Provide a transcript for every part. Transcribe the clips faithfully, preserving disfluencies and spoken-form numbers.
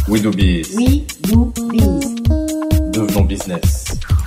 We do biz. We do biz. Devenons business.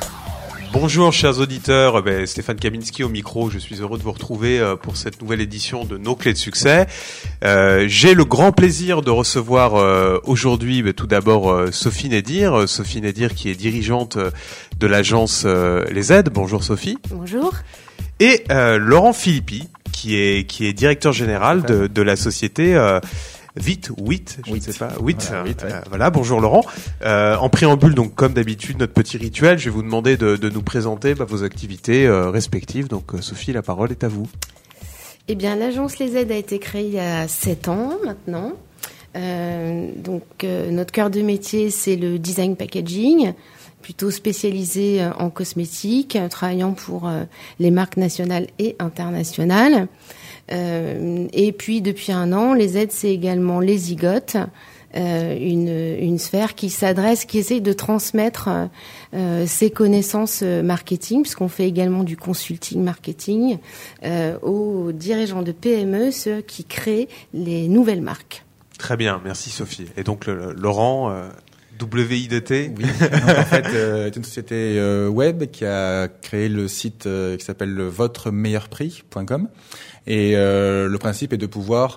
Bonjour chers auditeurs, ben, Stéphane Kaminski au micro, je suis heureux de vous retrouver euh, pour cette nouvelle édition de Nos Clés de Succès. Euh, j'ai le grand plaisir de recevoir euh, aujourd'hui ben, tout d'abord euh, Sophie Nédir, Sophie Nédir qui est dirigeante euh, de l'agence euh, Les Aides. Bonjour Sophie. Bonjour. Et euh, Laurent Philippi qui est qui est directeur général de, de la société euh, Vite, huit, je ne sais pas, huit. Voilà, huit, ouais. euh, voilà, bonjour Laurent. Euh, en préambule, donc comme d'habitude, notre petit rituel, je vais vous demander de, de nous présenter bah, vos activités euh, respectives. Donc euh, Sophie, la parole est à vous. Eh bien, l'agence Les Aides a été créée il y a sept ans maintenant. Euh, donc, euh, notre cœur de métier, c'est le design packaging, plutôt spécialisé en cosmétiques, travaillant pour euh, les marques nationales et internationales. Euh, et puis depuis un an, Les Aides, c'est également les Zigotes, euh, une, une sphère qui s'adresse, qui essaye de transmettre euh, ses connaissances marketing, puisqu'on fait également du consulting marketing euh, aux dirigeants de P M E, ceux qui créent les nouvelles marques. Très bien, merci Sophie. Et donc le, le, Laurent, euh, W I D T. Oui, donc, en fait, euh, c'est une société euh, web qui a créé le site euh, qui s'appelle votre meilleur prix point com. Et euh, le principe est de pouvoir,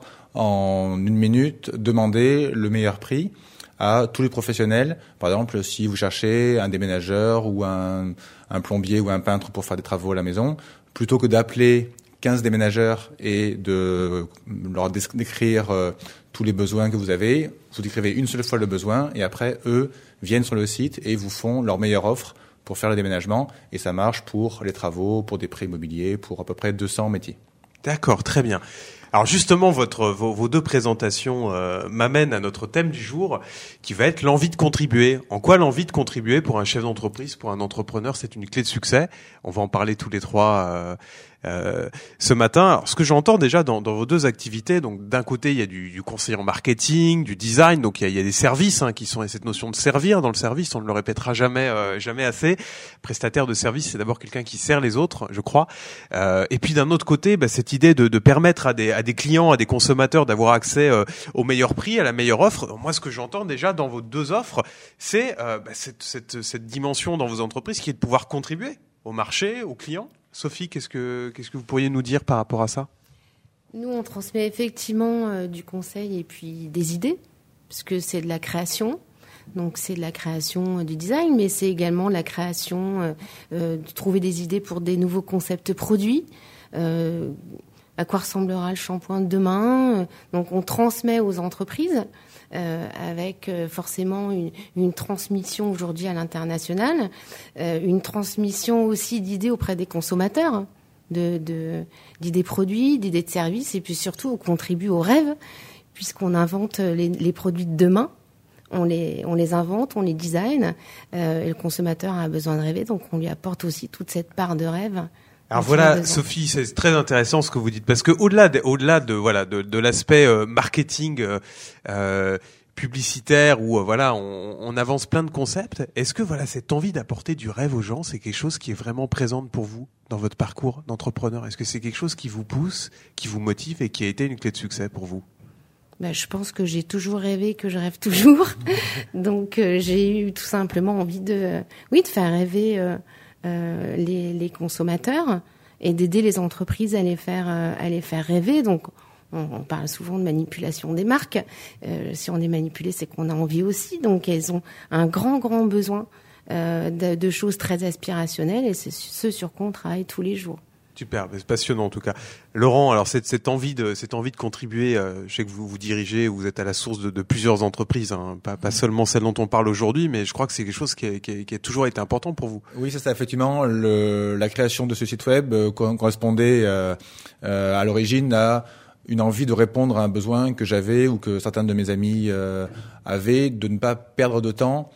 en une minute, demander le meilleur prix à tous les professionnels. Par exemple, si vous cherchez un déménageur ou un, un plombier ou un peintre pour faire des travaux à la maison, plutôt que d'appeler quinze déménageurs et de leur décrire euh, tous les besoins que vous avez, vous décrivez une seule fois le besoin et après, eux viennent sur le site et vous font leur meilleure offre pour faire le déménagement. Et ça marche pour les travaux, pour des prêts immobiliers, pour à peu près deux cents métiers. D'accord, très bien. Alors justement, votre, vos, vos deux présentations euh, m'amènent à notre thème du jour, qui va être l'envie de contribuer. En quoi l'envie de contribuer pour un chef d'entreprise, pour un entrepreneur, c'est une clé de succès. On va en parler tous les trois euh, euh, ce matin. Alors, ce que j'entends déjà dans, dans vos deux activités, donc d'un côté, il y a du, du conseil en marketing, du design, donc il y a, il y a des services hein, qui sont, et cette notion de servir dans le service, on ne le répétera jamais, euh, jamais assez. Prestataire de service, c'est d'abord quelqu'un qui sert les autres, je crois. Euh, et puis d'un autre côté, bah, cette idée de, de permettre à des, à des clients, à des consommateurs d'avoir accès euh, au meilleur prix, à la meilleure offre. Donc, moi, ce que j'entends déjà dans vos deux offres, c'est euh, bah, cette, cette, cette dimension dans vos entreprises qui est de pouvoir contribuer au marché, aux clients. Sophie, qu'est-ce que, qu'est-ce que vous pourriez nous dire par rapport à ça ? Nous, on transmet effectivement euh, du conseil et puis des idées, parce que c'est de la création. Donc, c'est de la création euh, du design, mais c'est également la création, euh, euh, de trouver des idées pour des nouveaux concepts produits. Euh, à quoi ressemblera le shampoing de demain ? Donc, on transmet aux entreprises euh, avec euh, forcément une, une transmission aujourd'hui à l'international, euh, une transmission aussi d'idées auprès des consommateurs, de, de, d'idées produits, d'idées de services, et puis surtout, on contribue au rêve, puisqu'on invente les, les produits de demain. On les, on les invente, on les design, euh, et le consommateur a besoin de rêver, donc on lui apporte aussi toute cette part de rêve. Alors voilà, Sophie, c'est très intéressant ce que vous dites, parce que au-delà de, au-delà de voilà de, de l'aspect euh, marketing euh, euh, publicitaire où euh, voilà on, on avance plein de concepts, est-ce que voilà cette envie d'apporter du rêve aux gens, c'est quelque chose qui est vraiment présente pour vous dans votre parcours d'entrepreneur ? Est-ce que c'est quelque chose qui vous pousse, qui vous motive et qui a été une clé de succès pour vous ? Ben, je pense que j'ai toujours rêvé, que je rêve toujours. Donc euh, j'ai eu tout simplement envie de, oui, de faire rêver euh, euh, les, les consommateurs et d'aider les entreprises à les faire, euh, à les faire rêver. Donc on, on parle souvent de manipulation des marques. Euh, si on est manipulé, c'est qu'on a envie aussi. Donc elles ont un grand, grand besoin euh, de, de choses très aspirationnelles et c'est ce sur quoi on travaille tous les jours. Super, c'est passionnant en tout cas. Laurent, alors cette, cette envie de cette envie de contribuer, euh, je sais que vous vous dirigez, vous êtes à la source de, de plusieurs entreprises, hein, pas, pas seulement celle dont on parle aujourd'hui, mais je crois que c'est quelque chose qui a, qui a, qui a toujours été important pour vous. Oui, c'est ça. Effectivement, le, la création de ce site web euh, correspondait euh, euh, à l'origine à une envie de répondre à un besoin que j'avais ou que certains de mes amis euh, avaient, de ne pas perdre de temps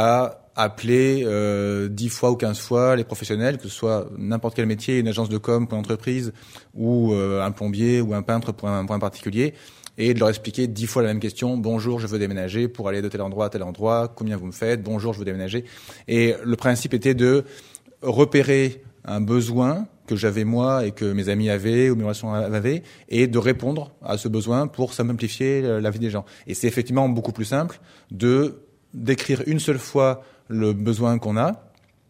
à appeler euh, dix fois ou quinze fois les professionnels, que ce soit n'importe quel métier, une agence de com pour une entreprise ou euh, un plombier ou un peintre pour un point particulier, et de leur expliquer dix fois la même question. Bonjour, je veux déménager pour aller de tel endroit à tel endroit. Combien vous me faites ? Bonjour, je veux déménager. Et le principe était de repérer un besoin que j'avais moi et que mes amis avaient ou mes relations avaient, et de répondre à ce besoin pour simplifier la vie des gens. Et c'est effectivement beaucoup plus simple de d'écrire une seule fois le besoin qu'on a,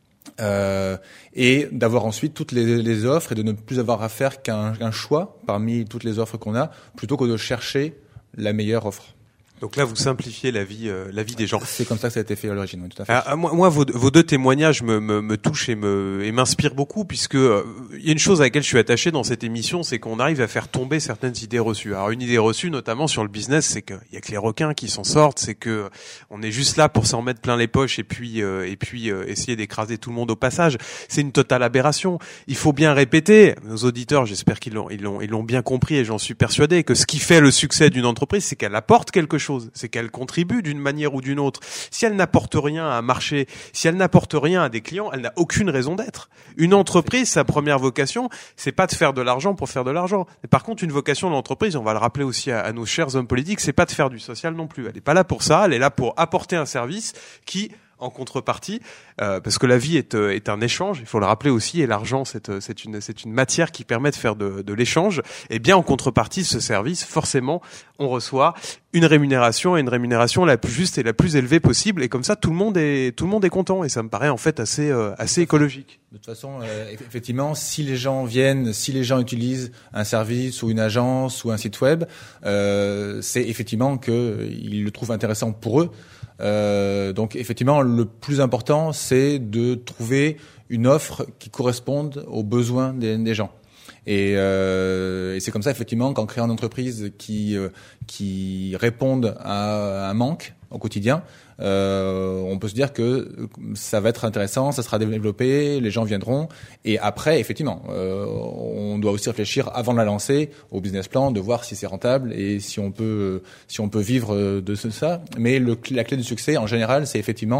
euh, et d'avoir ensuite toutes les, les offres et de ne plus avoir à faire qu'un, qu'un choix parmi toutes les offres qu'on a, plutôt que de chercher la meilleure offre. Donc là, vous simplifiez la vie, euh, la vie des gens. C'est comme ça que ça a été fait à l'origine, oui, tout à fait. Ah, moi, moi, vos, vos deux témoignages me, me, me touchent et me et m'inspirent beaucoup, puisque euh, il y a une chose à laquelle je suis attaché dans cette émission, c'est qu'on arrive à faire tomber certaines idées reçues. Alors une idée reçue, notamment sur le business, c'est qu'il y a que les requins qui s'en sortent, c'est que on est juste là pour s'en mettre plein les poches et puis euh, et puis euh, essayer d'écraser tout le monde au passage. C'est une totale aberration. Il faut bien répéter. Nos auditeurs, j'espère qu'ils l'ont ils l'ont ils l'ont bien compris et j'en suis persuadé que ce qui fait le succès d'une entreprise, c'est qu'elle apporte quelque chose. C'est qu'elle contribue d'une manière ou d'une autre. Si elle n'apporte rien à un marché, si elle n'apporte rien à des clients, elle n'a aucune raison d'être. Une entreprise, sa première vocation, c'est pas de faire de l'argent pour faire de l'argent. Mais par contre, une vocation de l'entreprise, on va le rappeler aussi à, à nos chers hommes politiques, c'est pas de faire du social non plus. Elle n'est pas là pour ça, elle est là pour apporter un service qui, en contrepartie, euh, parce que la vie est, euh, est un échange, il faut le rappeler aussi, et l'argent c'est, c'est une c'est une matière qui permet de faire de, de l'échange. Et bien en contrepartie de ce service, forcément, on reçoit une rémunération et une rémunération la plus juste et la plus élevée possible. Et comme ça, tout le monde est tout le monde est content. Et ça me paraît en fait assez euh, assez écologique. De toute façon, euh, effectivement, si les gens viennent, si les gens utilisent un service ou une agence ou un site web, euh, c'est effectivement qu'ils le trouvent intéressant pour eux. Euh, donc effectivement, le plus important, c'est de trouver une offre qui corresponde aux besoins des, des gens. Et, euh, et c'est comme ça, effectivement, qu'en créant une entreprise qui euh, qui réponde à un manque au quotidien, euh, on peut se dire que ça va être intéressant, ça sera développé, les gens viendront. Et après, effectivement, euh, on doit aussi réfléchir avant de la lancer au business plan, de voir si c'est rentable et si on peut si on peut vivre de ça. Mais le, la clé du succès, en général, c'est effectivement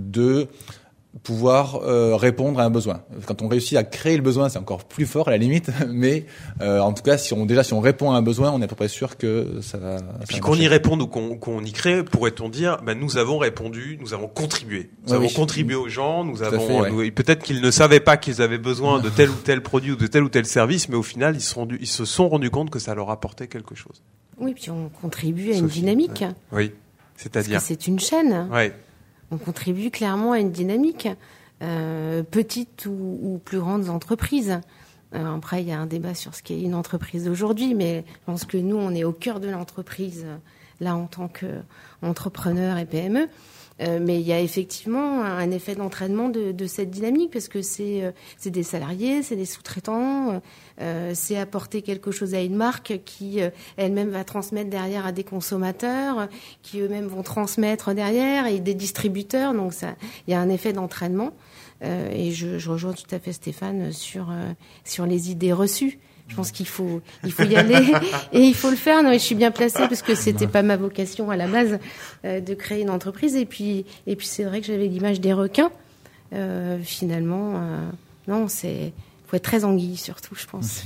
de pouvoir euh, répondre à un besoin. Quand on réussit à créer le besoin, c'est encore plus fort à la limite, mais euh, en tout cas, si on déjà si on répond à un besoin, on est à peu près sûr que ça va. Et puis qu'on y réponde ou qu'on, qu'on y crée, pourrait-on dire, ben nous avons répondu, nous avons contribué, nous ouais, avons oui. contribué aux gens, nous tout avons fait, ouais. nous, peut-être qu'ils ne savaient pas qu'ils avaient besoin de tel ou tel produit ou de tel ou tel service, mais au final, ils se sont ils se sont rendus compte que ça leur apportait quelque chose. Oui, puis on contribue à une Sophie, dynamique. Ouais. Oui, c'est-à-dire. Parce que c'est une chaîne. Ouais. On contribue clairement à une dynamique. Euh, petites ou, ou plus grandes entreprises. Euh, après, il y a un débat sur ce qu'est une entreprise aujourd'hui, mais je pense que nous, on est au cœur de l'entreprise, là, en tant qu'entrepreneur et P M E. Euh, mais il y a effectivement un effet d'entraînement de, de cette dynamique, parce que c'est, euh, c'est des salariés, c'est des sous-traitants, euh, c'est apporter quelque chose à une marque qui euh, elle-même va transmettre derrière à des consommateurs, qui eux-mêmes vont transmettre derrière, et des distributeurs. Donc ça, il y a un effet d'entraînement. Euh, et je, je rejoins tout à fait Stéphane sur euh, sur les idées reçues. Je pense qu'il faut il faut y aller et il faut le faire. Non, et je suis bien placée parce que c'était pas ma vocation à la base euh, de créer une entreprise. Et puis et puis c'est vrai que j'avais l'image des requins. Euh, finalement, euh, non, c'est faut être très anguille surtout, je pense.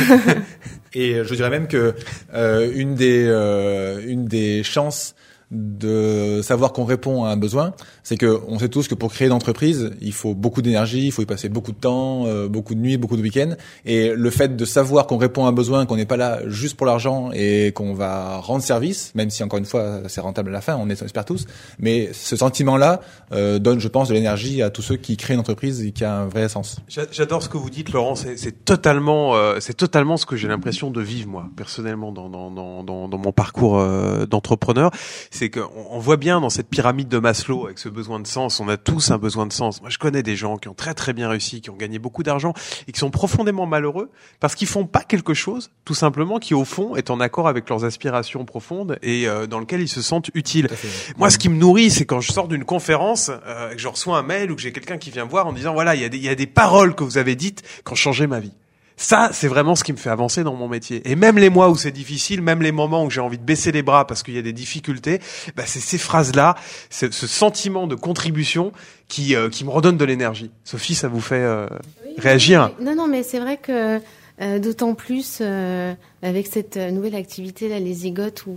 Et je dirais même que euh, une des euh, une des chances de savoir qu'on répond à un besoin, c'est que on sait tous que pour créer une entreprise, il faut beaucoup d'énergie, il faut y passer beaucoup de temps, euh, beaucoup de nuits, beaucoup de week-ends. Et le fait de savoir qu'on répond à un besoin, qu'on n'est pas là juste pour l'argent et qu'on va rendre service, même si encore une fois c'est rentable à la fin, on espère tous. Mais ce sentiment-là euh, donne, je pense, de l'énergie à tous ceux qui créent une entreprise et qui a un vrai sens. J'adore ce que vous dites, Laurent. C'est, c'est totalement, euh, c'est totalement ce que j'ai l'impression de vivre moi, personnellement, dans dans dans dans, dans mon parcours euh, d'entrepreneur. C'est qu'on on voit bien dans cette pyramide de Maslow, avec ce besoin de sens, on a tous un besoin de sens. Moi, je connais des gens qui ont très très bien réussi, qui ont gagné beaucoup d'argent et qui sont profondément malheureux parce qu'ils font pas quelque chose, tout simplement, qui au fond est en accord avec leurs aspirations profondes et euh, dans lequel ils se sentent utiles. Moi, ce qui me nourrit, c'est quand je sors d'une conférence, euh, que je reçois un mail ou que j'ai quelqu'un qui vient me voir en disant voilà, il y a des il y a des paroles que vous avez dites qui ont changé ma vie. Ça, c'est vraiment ce qui me fait avancer dans mon métier. Et même les mois où c'est difficile, même les moments où j'ai envie de baisser les bras parce qu'il y a des difficultés, bah c'est ces phrases-là, c'est ce sentiment de contribution qui euh, qui me redonne de l'énergie. Sophie, ça vous fait euh, oui, réagir? Non, non, mais c'est vrai que euh, d'autant plus euh, avec cette nouvelle activité là, les zigotes, où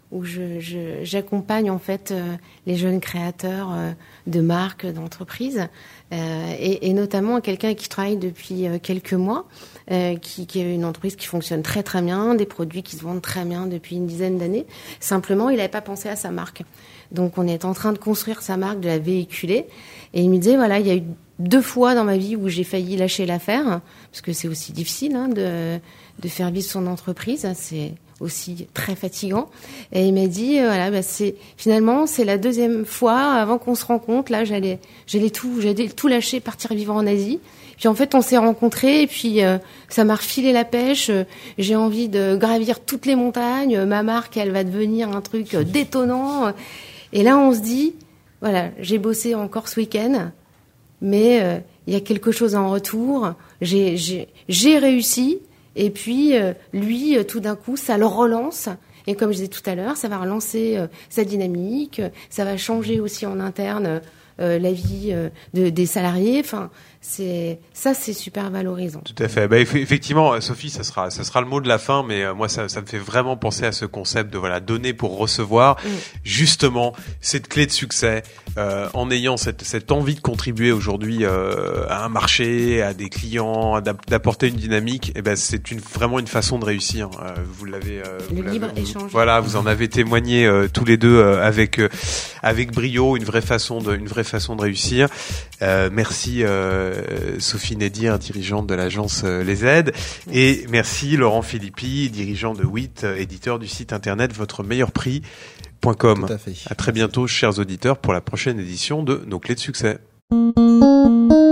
où je, je, j'accompagne en fait euh, les jeunes créateurs euh, de marques, d'entreprises, euh, et, et notamment quelqu'un qui travaille depuis euh, quelques mois, euh, qui, qui a une entreprise qui fonctionne très très bien, des produits qui se vendent très bien depuis une dizaine d'années. Simplement, il n'avait pas pensé à sa marque. Donc, on est en train de construire sa marque, de la véhiculer, et il me disait voilà, il y a eu deux fois dans ma vie où j'ai failli lâcher l'affaire, parce que c'est aussi difficile hein, de, de faire vivre son entreprise, c'est aussi très fatigant. Et il m'a dit, euh, voilà, bah c'est finalement c'est la deuxième fois avant qu'on se rencontre. Là, j'allais, j'allais tout, j'allais tout lâcher, partir vivre en Asie. Puis en fait, on s'est rencontrés et puis euh, ça m'a refilé la pêche. Euh, j'ai envie de gravir toutes les montagnes. Ma marque, elle va devenir un truc euh, détonnant. Et là, on se dit, voilà, j'ai bossé encore ce week-end, mais euh, il y a quelque chose en retour. J'ai, j'ai, j'ai réussi. Et puis, euh, lui, euh, tout d'un coup, ça le relance. Et comme je disais tout à l'heure, ça va relancer euh, sa dynamique. Ça va changer aussi en interne euh, la vie euh, de, des salariés. Enfin, c'est ça, c'est super valorisant. Tout à fait. Bah, effectivement, Sophie, ça sera, ça sera le mot de la fin. Mais euh, moi, ça, ça me fait vraiment penser à ce concept de voilà, donner pour recevoir. Mmh. Justement, cette clé de succès, euh, en ayant cette, cette envie de contribuer aujourd'hui euh, à un marché, à des clients, à d'apporter une dynamique. Et ben, c'est une vraiment une façon de réussir. Euh, vous l'avez. Euh, le vous libre l'avez, échange. Vous, voilà, vous en avez témoigné euh, tous les deux euh, avec euh, avec brio, une vraie façon de, une vraie façon de réussir. Euh, merci. Euh, Sophie Nédir, dirigeante de l'agence Les Aides, et merci Laurent Philippi, dirigeant de W I T, éditeur du site internet votre meilleur prix point com. Tout à fait. À très bientôt, chers auditeurs, pour la prochaine édition de Nos Clés de Succès.